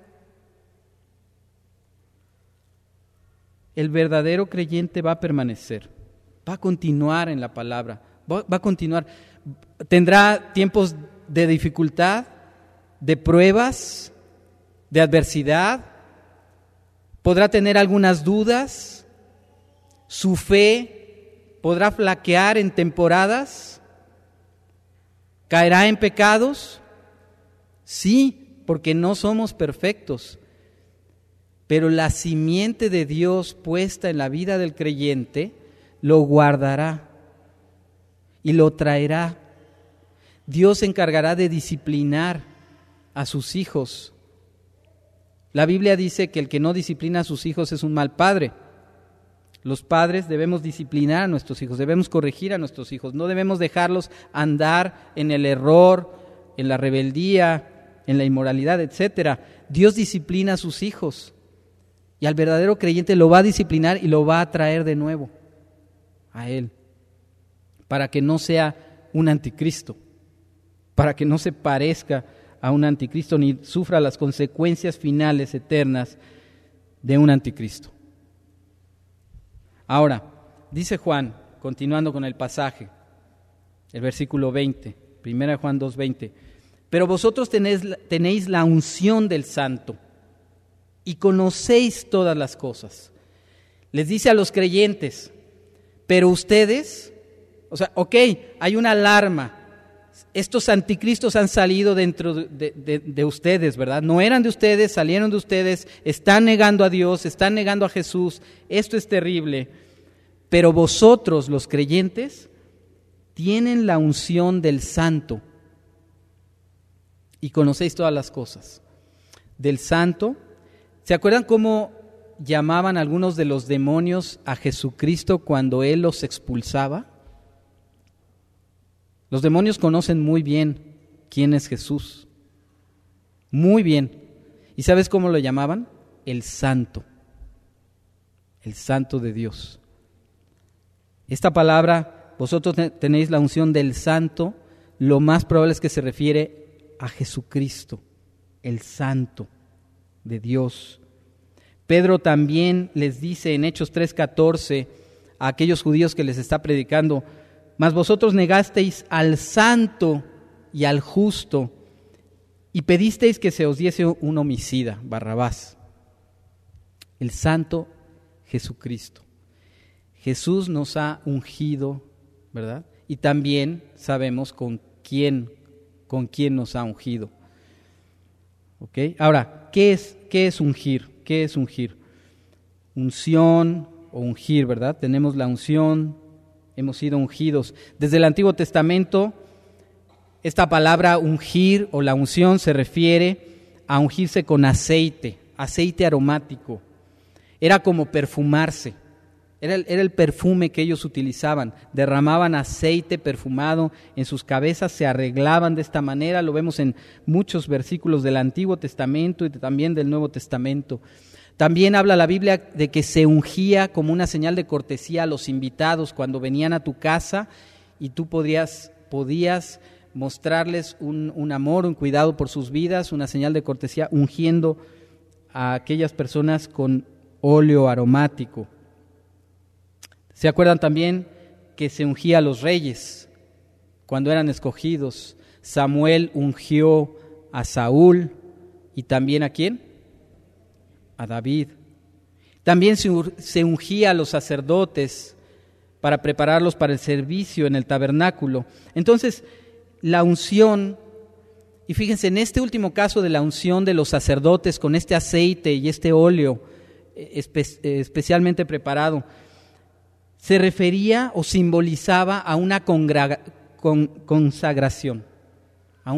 Speaker 1: El verdadero creyente va a permanecer, va a continuar en la palabra, va a continuar. Tendrá tiempos de dificultad, de pruebas, de adversidad, podrá tener algunas dudas, su fe podrá flaquear en temporadas, caerá en pecados, sí, porque no somos perfectos, pero la simiente de Dios puesta en la vida del creyente lo guardará y lo traerá. Dios se encargará de disciplinar a sus hijos. La Biblia dice que el que no disciplina a sus hijos es un mal padre. Los padres debemos disciplinar a nuestros hijos, debemos corregir a nuestros hijos, no debemos dejarlos andar en el error, en la rebeldía, en la inmoralidad, etc. Dios disciplina a sus hijos y al verdadero creyente lo va a disciplinar y lo va a traer de nuevo a Él, para que no sea un anticristo, para que no se parezca a un anticristo ni sufra las consecuencias finales eternas de un anticristo. Ahora, dice Juan, continuando con el pasaje, el versículo 20, 1 Juan 2:20, pero vosotros tenéis la unción del Santo y conocéis todas las cosas. Les dice a los creyentes, pero ustedes, hay una alarma. Estos anticristos han salido dentro de ustedes, ¿verdad? No eran de ustedes, salieron de ustedes, están negando a Dios, están negando a Jesús. Esto es terrible. Pero vosotros, los creyentes, tienen la unción del Santo y conocéis todas las cosas. Del Santo, ¿se acuerdan cómo llamaban algunos de los demonios a Jesucristo cuando Él los expulsaba? Los demonios conocen muy bien quién es Jesús. Muy bien. ¿Y sabes cómo lo llamaban? El Santo. El Santo de Dios. Esta palabra, vosotros tenéis la unción del Santo, lo más probable es que se refiere a Jesucristo, el Santo de Dios. Pedro también les dice en Hechos 3:14 a aquellos judíos que les está predicando, mas vosotros negasteis al santo y al justo y pedisteis que se os diese un homicida, Barrabás. El santo Jesucristo. Jesús nos ha ungido, ¿verdad? Y también sabemos con quién nos ha ungido. ¿Ok? Ahora, ¿qué es ungir? ¿Qué es ungir? unción o ungir, ¿verdad? Tenemos la unción, hemos sido ungidos. Desde el Antiguo Testamento, esta palabra ungir o la unción se refiere a ungirse con aceite aromático. Era como perfumarse, era el perfume que ellos utilizaban. Derramaban aceite perfumado en sus cabezas, se arreglaban de esta manera. Lo vemos en muchos versículos del Antiguo Testamento y también del Nuevo Testamento. También habla la Biblia de que se ungía como una señal de cortesía a los invitados cuando venían a tu casa, y tú podías mostrarles un amor, un cuidado por sus vidas, una señal de cortesía, ungiendo a aquellas personas con óleo aromático. ¿Se acuerdan también que se ungía a los reyes cuando eran escogidos? Samuel ungió a Saúl y también ¿a quién? A David. También se ungía a los sacerdotes para prepararlos para el servicio en el tabernáculo. Entonces, la unción, y fíjense, en este último caso de la unción de los sacerdotes con este aceite y este óleo especialmente preparado, se refería o simbolizaba a una consagración, a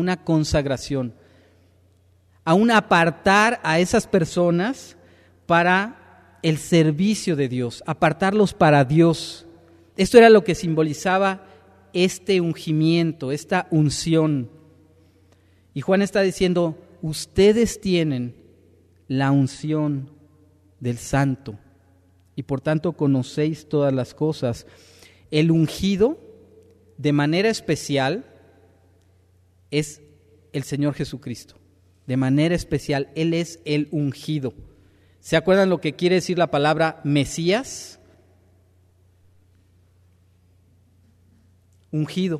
Speaker 1: un apartar a esas personas para el servicio de Dios, apartarlos para Dios. Esto era lo que simbolizaba este ungimiento, esta unción. Y Juan está diciendo, ustedes tienen la unción del Santo y por tanto conocéis todas las cosas. El ungido, de manera especial, es el Señor Jesucristo. De manera especial, Él es el ungido. ¿Se acuerdan lo que quiere decir la palabra Mesías? Ungido.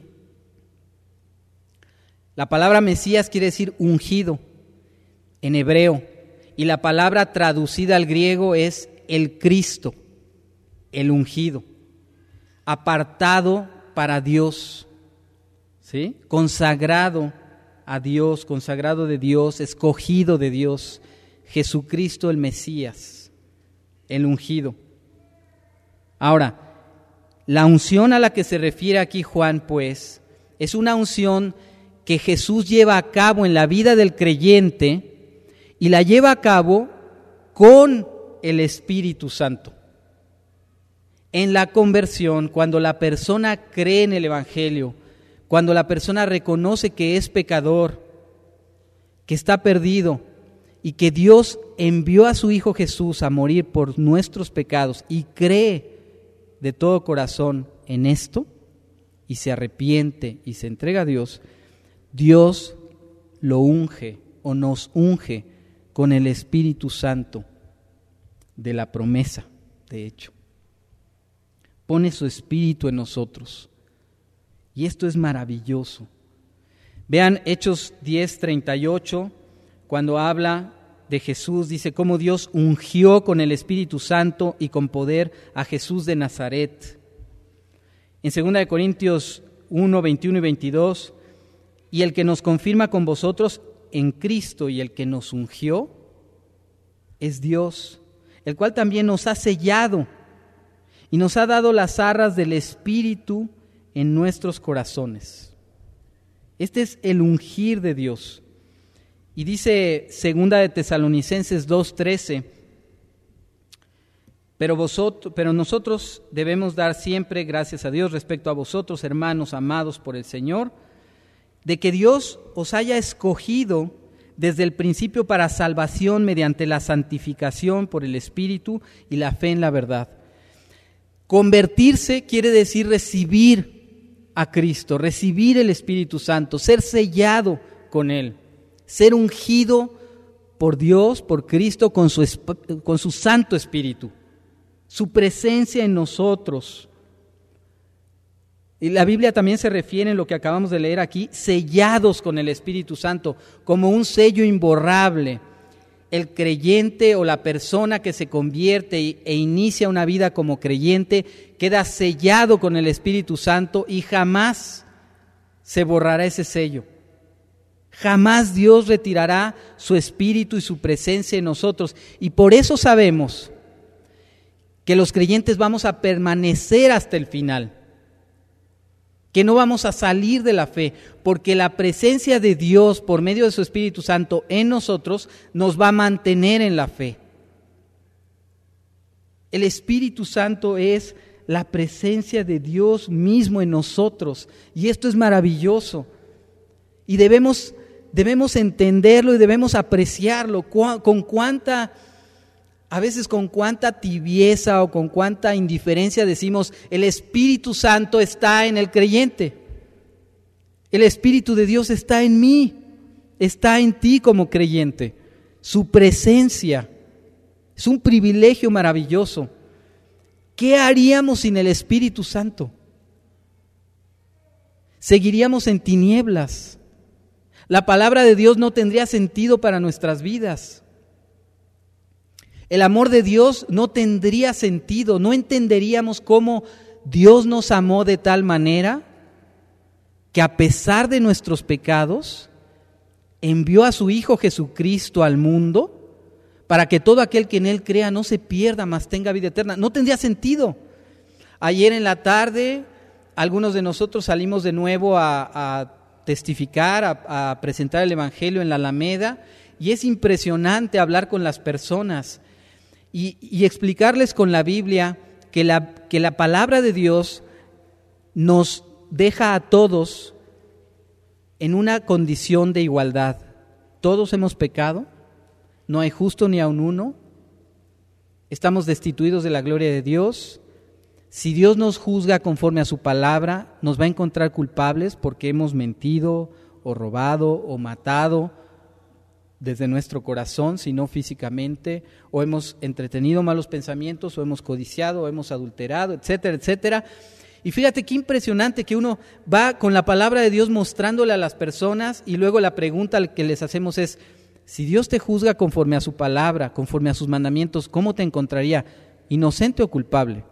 Speaker 1: La palabra Mesías quiere decir ungido en hebreo, y la palabra traducida al griego es el Cristo, el ungido, apartado para Dios, ¿sí? Consagrado a Dios, consagrado de Dios, escogido de Dios, Jesucristo el Mesías, el ungido. Ahora, la unción a la que se refiere aquí Juan, pues, es una unción que Jesús lleva a cabo en la vida del creyente y la lleva a cabo con el Espíritu Santo. En la conversión, cuando la persona cree en el Evangelio, cuando la persona reconoce que es pecador, que está perdido y que Dios envió a su Hijo Jesús a morir por nuestros pecados y cree de todo corazón en esto y se arrepiente y se entrega a Dios, Dios lo unge o nos unge con el Espíritu Santo de la promesa, de hecho. Pone su Espíritu en nosotros. Y esto es maravilloso. Vean Hechos 10:38, cuando habla de Jesús, dice cómo Dios ungió con el Espíritu Santo y con poder a Jesús de Nazaret. En 2 Corintios 1, 21 y 22, y el que nos confirma con vosotros en Cristo y el que nos ungió es Dios, el cual también nos ha sellado y nos ha dado las arras del Espíritu en nuestros corazones. Este es el ungir de Dios. Y dice 2 de Tesalonicenses 2:13, pero nosotros debemos dar siempre gracias a Dios respecto a vosotros, hermanos amados por el Señor, de que Dios os haya escogido desde el principio para salvación mediante la santificación por el Espíritu y la fe en la verdad. Convertirse quiere decir recibir a Cristo, recibir el Espíritu Santo, ser sellado con Él, ser ungido por Dios, por Cristo, con su Santo Espíritu, su presencia en nosotros. Y la Biblia también se refiere en lo que acabamos de leer aquí, sellados con el Espíritu Santo, como un sello imborrable. El creyente o la persona que se convierte e inicia una vida como creyente queda sellado con el Espíritu Santo y jamás se borrará ese sello. Jamás Dios retirará su Espíritu y su presencia en nosotros. Y por eso sabemos que los creyentes vamos a permanecer hasta el final, que no vamos a salir de la fe, porque la presencia de Dios por medio de su Espíritu Santo en nosotros nos va a mantener en la fe. El Espíritu Santo es la presencia de Dios mismo en nosotros, y esto es maravilloso, y debemos entenderlo y debemos apreciarlo. A veces con cuánta tibieza o con cuánta indiferencia decimos, el Espíritu Santo está en el creyente. El Espíritu de Dios está en mí, está en ti como creyente. Su presencia es un privilegio maravilloso. ¿Qué haríamos sin el Espíritu Santo? Seguiríamos en tinieblas. La palabra de Dios no tendría sentido para nuestras vidas. El amor de Dios no tendría sentido, no entenderíamos cómo Dios nos amó de tal manera que a pesar de nuestros pecados, envió a su Hijo Jesucristo al mundo para que todo aquel que en Él crea no se pierda, mas tenga vida eterna. No tendría sentido. Ayer en la tarde, algunos de nosotros salimos de nuevo a testificar, a presentar el Evangelio en la Alameda, y es impresionante hablar con las personas y explicarles con la Biblia que la palabra de Dios nos deja a todos en una condición de igualdad. Todos hemos pecado, no hay justo ni aun uno, estamos destituidos de la gloria de Dios. Si Dios nos juzga conforme a su palabra, nos va a encontrar culpables porque hemos mentido o robado o matado desde nuestro corazón, sino físicamente, o hemos entretenido malos pensamientos, o hemos codiciado, o hemos adulterado, etcétera, etcétera. Y fíjate qué impresionante que uno va con la palabra de Dios mostrándole a las personas, y luego la pregunta que les hacemos es, si Dios te juzga conforme a su palabra, conforme a sus mandamientos, ¿cómo te encontraría? ¿Inocente o culpable?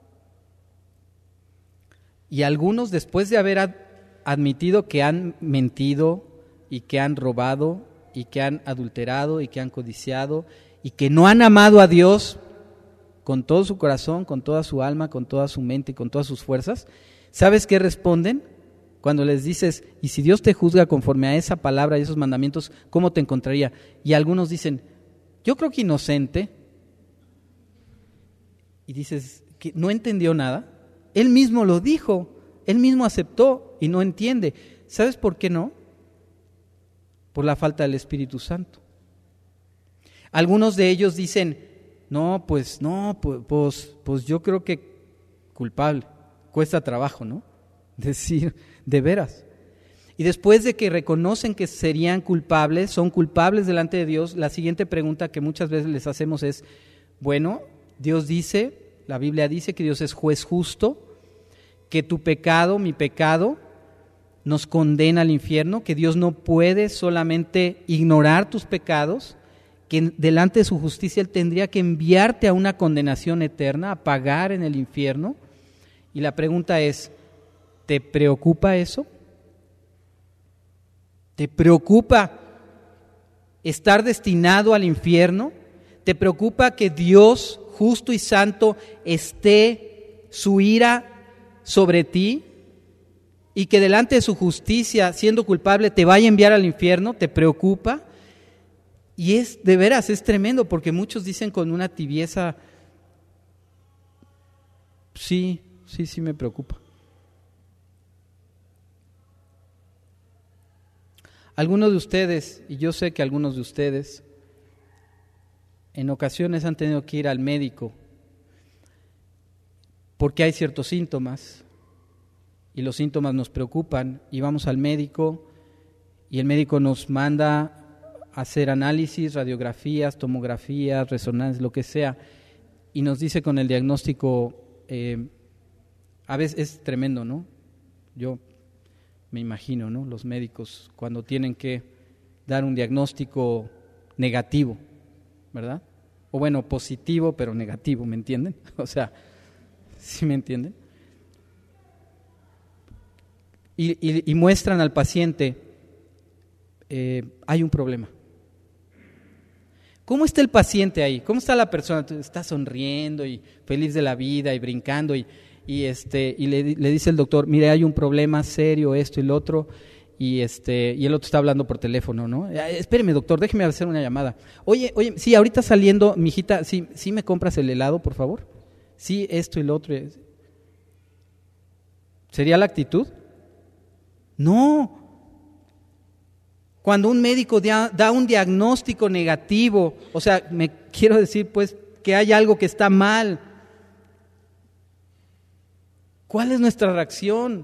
Speaker 1: Y algunos, después de haber admitido que han mentido y que han robado y que han adulterado y que han codiciado y que no han amado a Dios con todo su corazón, con toda su alma, con toda su mente y con todas sus fuerzas, ¿sabes qué responden? Cuando les dices, y si Dios te juzga conforme a esa palabra y esos mandamientos, ¿cómo te encontraría? Y algunos dicen, yo creo que inocente. Y dices, ¿que no entendió nada? Él mismo lo dijo, él mismo aceptó y no entiende. ¿Sabes por qué no? Por la falta del Espíritu Santo. Algunos de ellos dicen, pues yo creo que culpable, cuesta trabajo, ¿no? Decir, de veras. Y después de que reconocen que serían culpables, son culpables delante de Dios, la siguiente pregunta que muchas veces les hacemos es, bueno, Dios dice, la Biblia dice que Dios es juez justo, que tu pecado, mi pecado, nos condena al infierno, que Dios no puede solamente ignorar tus pecados, que delante de su justicia Él tendría que enviarte a una condenación eterna, a pagar en el infierno. Y la pregunta es, ¿te preocupa eso? ¿Te preocupa estar destinado al infierno? ¿Te preocupa que Dios, justo y santo, esté su ira sobre ti? Y que delante de su justicia, siendo culpable, te vaya a enviar al infierno, ¿te preocupa? Y de veras, es tremendo, porque muchos dicen con una tibieza, sí me preocupa. Algunos de ustedes, y yo sé que algunos de ustedes, en ocasiones han tenido que ir al médico porque hay ciertos síntomas, y los síntomas nos preocupan, y vamos al médico, y el médico nos manda a hacer análisis, radiografías, tomografías, resonancias, lo que sea, y nos dice con el diagnóstico, a veces es tremendo, ¿no? Yo me imagino, ¿no? Los médicos cuando tienen que dar un diagnóstico negativo, ¿verdad? O bueno, positivo, pero negativo, ¿me entienden? O sea, ¿sí me entienden? Y muestran al paciente, hay un problema. ¿Cómo está el paciente ahí? ¿Cómo está la persona? Está sonriendo y feliz de la vida y brincando y le dice el doctor, mire, hay un problema serio, esto y lo otro, y el otro está hablando por teléfono, ¿no? Espéreme, doctor, déjeme hacer una llamada. Oye, sí, ahorita saliendo, mijita, sí me compras el helado, por favor. Sí, esto y lo otro. ¿Sería la actitud? No. Cuando un médico da un diagnóstico negativo, o sea, me quiero decir pues que hay algo que está mal, ¿cuál es nuestra reacción?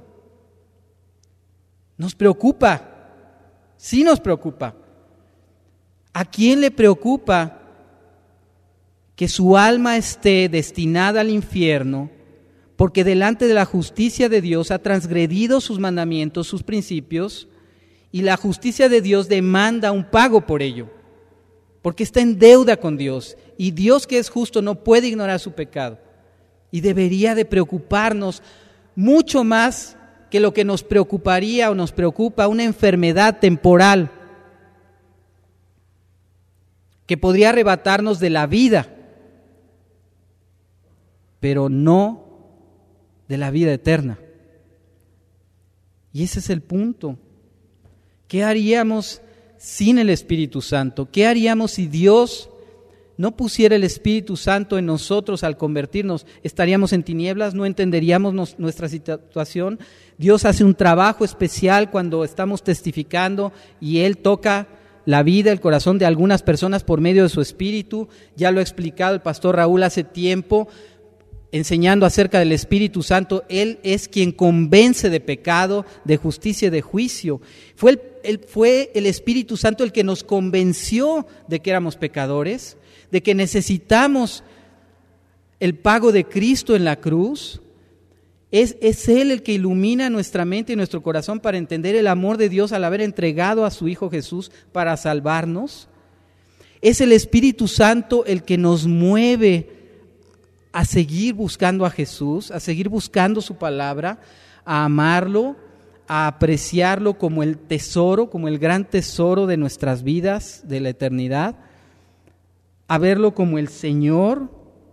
Speaker 1: Nos preocupa, sí nos preocupa. ¿A quién le preocupa que su alma esté destinada al infierno porque delante de la justicia de Dios ha transgredido sus mandamientos, sus principios, y la justicia de Dios demanda un pago por ello? Porque está en deuda con Dios, y Dios, que es justo, no puede ignorar su pecado. Y debería de preocuparnos mucho más que lo que nos preocuparía o nos preocupa una enfermedad temporal que podría arrebatarnos de la vida, pero no de la vida eterna. Y ese es el punto. ¿Qué haríamos sin el Espíritu Santo? ¿Qué haríamos si Dios no pusiera el Espíritu Santo en nosotros al convertirnos? ¿Estaríamos en tinieblas? ¿No entenderíamos nuestra situación? Dios hace un trabajo especial cuando estamos testificando y Él toca la vida, el corazón de algunas personas por medio de su Espíritu. Ya lo ha explicado el pastor Raúl hace tiempo, enseñando acerca del Espíritu Santo. Él es quien convence de pecado, de justicia y de juicio. Fue el Espíritu Santo el que nos convenció de que éramos pecadores, de que necesitamos el pago de Cristo en la cruz. Es Él el que ilumina nuestra mente y nuestro corazón para entender el amor de Dios al haber entregado a su Hijo Jesús para salvarnos. Es el Espíritu Santo el que nos mueve a seguir buscando a Jesús, a seguir buscando su palabra, a amarlo, a apreciarlo como el tesoro, como el gran tesoro de nuestras vidas, de la eternidad, a verlo como el Señor,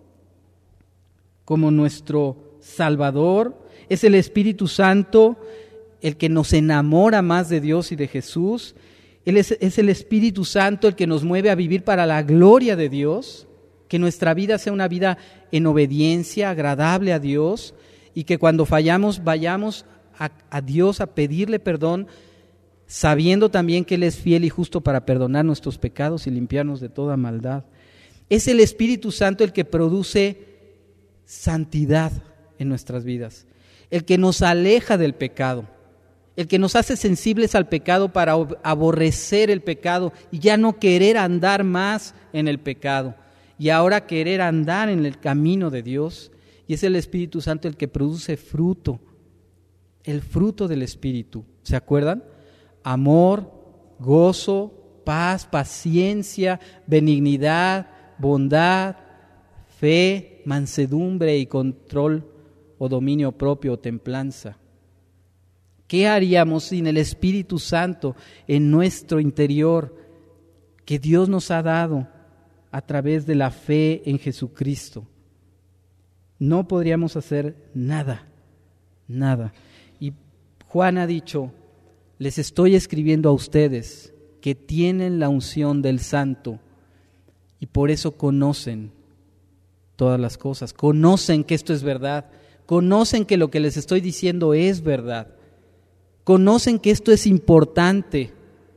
Speaker 1: como nuestro Salvador. Es el Espíritu Santo el que nos enamora más de Dios y de Jesús. Es el Espíritu Santo el que nos mueve a vivir para la gloria de Dios, que nuestra vida sea una vida en obediencia, agradable a Dios, y que cuando fallamos vayamos a Dios a pedirle perdón, sabiendo también que Él es fiel y justo para perdonar nuestros pecados y limpiarnos de toda maldad. Es el Espíritu Santo el que produce santidad en nuestras vidas, el que nos aleja del pecado, el que nos hace sensibles al pecado para aborrecer el pecado y ya no querer andar más en el pecado, y ahora querer andar en el camino de Dios. Y es el Espíritu Santo el que produce fruto, el fruto del Espíritu. ¿Se acuerdan? Amor, gozo, paz, paciencia, benignidad, bondad, fe, mansedumbre y control o dominio propio o templanza. ¿Qué haríamos sin el Espíritu Santo en nuestro interior que Dios nos ha dado a través de la fe en Jesucristo? No podríamos hacer nada, nada. Y Juan ha dicho, les estoy escribiendo a ustedes que tienen la unción del Santo y por eso conocen todas las cosas, conocen que esto es verdad, conocen que lo que les estoy diciendo es verdad, conocen que esto es importante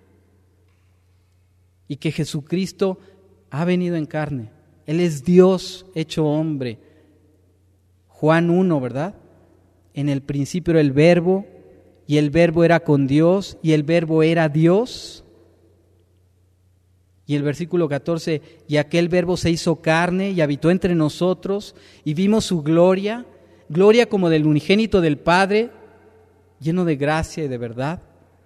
Speaker 1: y que Jesucristo ha venido en carne. Él es Dios hecho hombre. Juan 1, ¿verdad? En el principio era el Verbo, y el Verbo era con Dios, y el Verbo era Dios. Y el versículo 14, y aquel Verbo se hizo carne y habitó entre nosotros, y vimos su gloria, gloria como del unigénito del Padre, lleno de gracia y de verdad.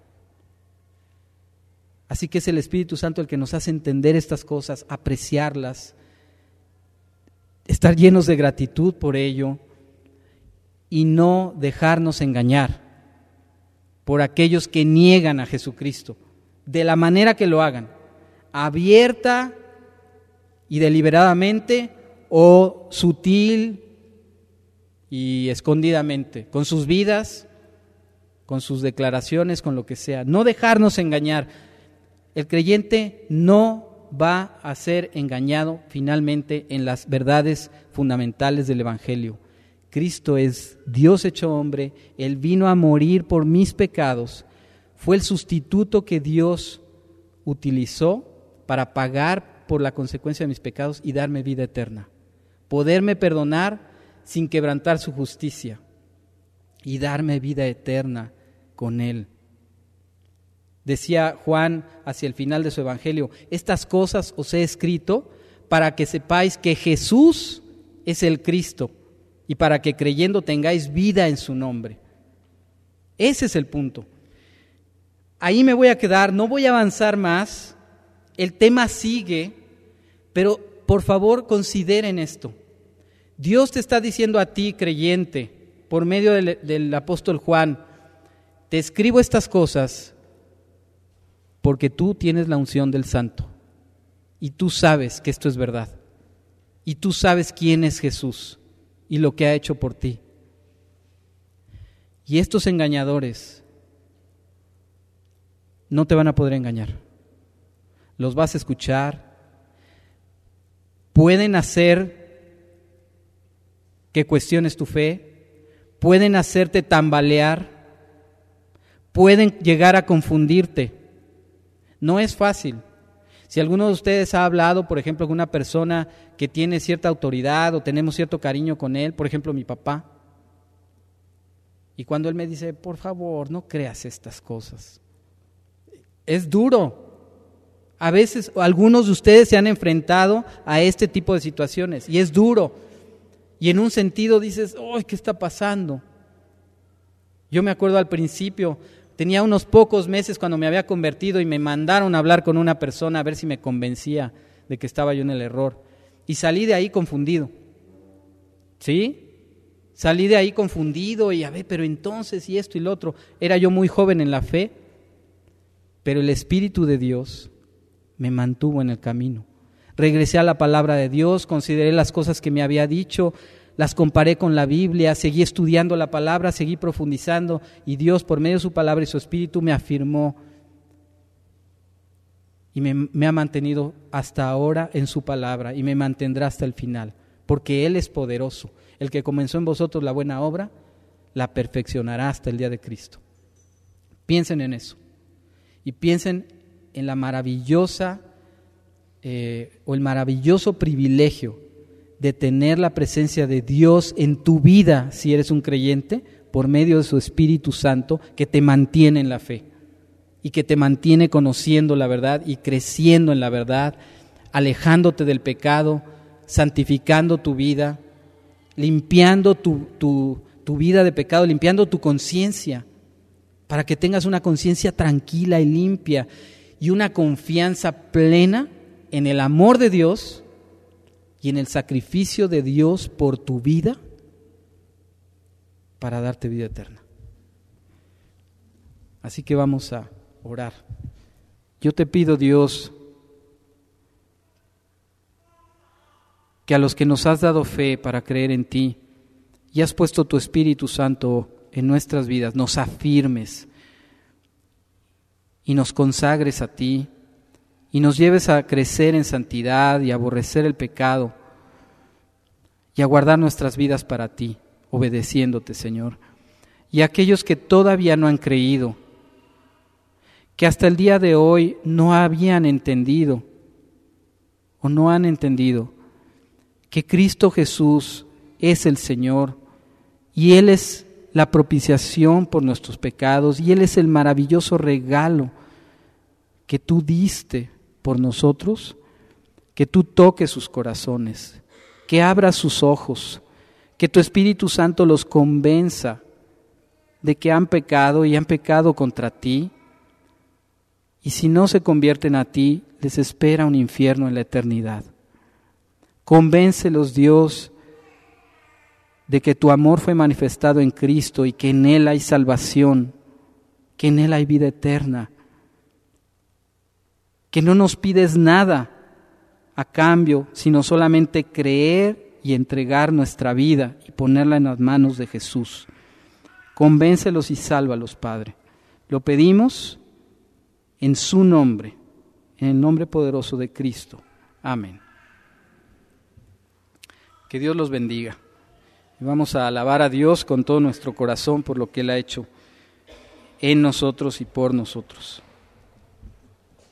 Speaker 1: Así que es el Espíritu Santo el que nos hace entender estas cosas, apreciarlas, estar llenos de gratitud por ello y no dejarnos engañar por aquellos que niegan a Jesucristo, de la manera que lo hagan, abierta y deliberadamente o sutil y escondidamente, con sus vidas, con sus declaraciones, con lo que sea. No dejarnos engañar. El creyente no va a ser engañado finalmente en las verdades fundamentales del Evangelio. Cristo es Dios hecho hombre, Él vino a morir por mis pecados, fue el sustituto que Dios utilizó para pagar por la consecuencia de mis pecados y darme vida eterna. Poderme perdonar sin quebrantar su justicia y darme vida eterna con Él. Decía Juan hacia el final de su evangelio: estas cosas os he escrito para que sepáis que Jesús es el Cristo y para que creyendo tengáis vida en su nombre. Ese es el punto. Ahí me voy a quedar, no voy a avanzar más. El tema sigue, pero por favor consideren esto. Dios te está diciendo a ti, creyente, por medio del apóstol Juan: te escribo estas cosas porque tú tienes la unción del Santo y tú sabes que esto es verdad y tú sabes quién es Jesús y lo que ha hecho por ti. Y estos engañadores no te van a poder engañar. Los vas a escuchar. Pueden hacer que cuestiones tu fe, pueden hacerte tambalear, pueden llegar a confundirte. No es fácil. Si alguno de ustedes ha hablado, por ejemplo, con una persona que tiene cierta autoridad o tenemos cierto cariño con él, por ejemplo, mi papá, y cuando él me dice: por favor, no creas estas cosas, es duro. A veces algunos de ustedes se han enfrentado a este tipo de situaciones y es duro. Y en un sentido dices: ¡ay, qué está pasando! Yo me acuerdo al principio, tenía unos pocos meses cuando me había convertido y me mandaron a hablar con una persona a ver si me convencía de que estaba yo en el error. Y salí de ahí confundido. ¿Sí? Salí de ahí confundido y a ver, pero entonces y esto y lo otro. Era yo muy joven en la fe, pero el Espíritu de Dios me mantuvo en el camino. Regresé a la palabra de Dios, consideré las cosas que me había dicho, las comparé con la Biblia, seguí estudiando la palabra, seguí profundizando y Dios, por medio de su palabra y su Espíritu, me afirmó y me ha mantenido hasta ahora en su palabra y me mantendrá hasta el final, porque Él es poderoso. El que comenzó en vosotros la buena obra, la perfeccionará hasta el día de Cristo. Piensen en eso y piensen en la maravillosa o el maravilloso privilegio de tener la presencia de Dios en tu vida, si eres un creyente, por medio de su Espíritu Santo, que te mantiene en la fe y que te mantiene conociendo la verdad y creciendo en la verdad, alejándote del pecado, santificando tu vida, limpiando tu vida de pecado, limpiando tu conciencia, para que tengas una conciencia tranquila y limpia y una confianza plena en el amor de Dios y en el sacrificio de Dios por tu vida para darte vida eterna. Así que vamos a orar. Yo te pido, Dios, que a los que nos has dado fe para creer en ti y has puesto tu Espíritu Santo en nuestras vidas, nos afirmes y nos consagres a ti y nos lleves a crecer en santidad y a aborrecer el pecado y a guardar nuestras vidas para ti, obedeciéndote, Señor. Y a aquellos que todavía no han creído, que hasta el día de hoy no habían entendido o no han entendido que Cristo Jesús es el Señor y Él es la propiciación por nuestros pecados y Él es el maravilloso regalo que tú diste por nosotros, que tú toques sus corazones, que abras sus ojos, que tu Espíritu Santo los convenza de que han pecado y han pecado contra ti, y si no se convierten a ti, les espera un infierno en la eternidad. Convéncelos, Dios, de que tu amor fue manifestado en Cristo y que en Él hay salvación, que en Él hay vida eterna, que no nos pides nada a cambio, sino solamente creer y entregar nuestra vida y ponerla en las manos de Jesús. Convéncelos y sálvalos, Padre. Lo pedimos en su nombre, en el nombre poderoso de Cristo. Amén. Que Dios los bendiga. Vamos a alabar a Dios con todo nuestro corazón por lo que Él ha hecho en nosotros y por nosotros.